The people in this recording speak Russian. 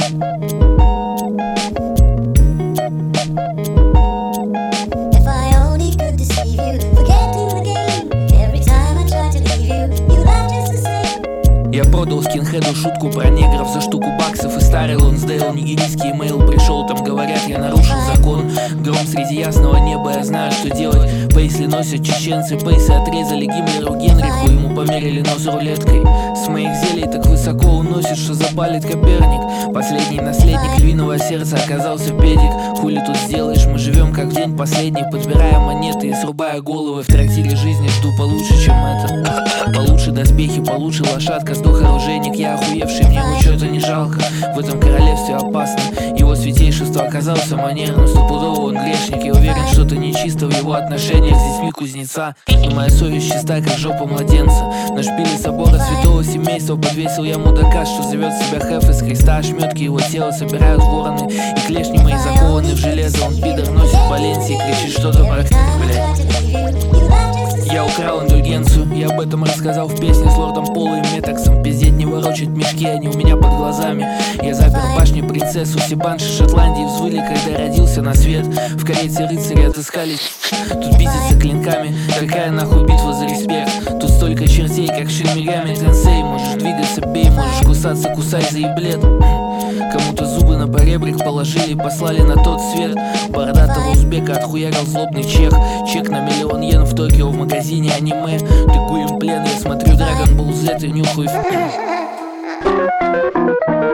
Я продал скинхеду шутку про негров за штуку баксов, и старый Лонсдейл нигеристский имейл пришел, там говорят, я нарушил закон. Гром среди ясного неба, я знаю, что делать. Пейсли носят чеченцы, пейсы отрезали Гиммлеру Генриху, ему померили нос рулеткой. С моих зелий так высоко уносит, что запалит Коперник. Последний наследник львиного сердца оказался педик. Хули тут сделаешь, мы живем как в день последний, подбирая монеты и срубая головы. В трактире жизни жду получше, чем это. Получше доспехи, получше лошадка, сдох оружейник, я охуевший, мне его чё-то не жалко. В этом королевстве опасно, его святейшество оказался манерным. Стопудово он грешник, я уверен, что-то нечисто в его отношениях с детьми кузнеца. Но моя совесть чиста, как жопа младенца. На шпиле собора святого семейства подвесил я мудака, что зовет себя Хеф из креста. Ошметки его тела собирают вороны, и клешни мои закованы в железо. Он пидор носит Валенсии, кричит что-то про блядь. Я украл индульгенцию, я об этом рассказал в песне с лордом Поло и Метаксом. Пиздеть не ворочать мешки, они у меня под глазами. Я запер в башне принцессу, все банши Шотландии взвыли, когда родился на свет. В карете рыцари отыскались, тут битятся клинками. Какая нахуй битва за респект? Тут столько чертей, как Шин Мегами Тенсей. Можешь двигаться, бей, можешь кусаться, кусай за еблет. Кому-то зубы на поребрик положили и послали на тот свет. Бородатого узбека отхуярил злобный чех. Чек на 1 000 000 йен в Токио в магазине аниме. Ты гуем плен, я смотрю Dragon Ball Z и нюхаю.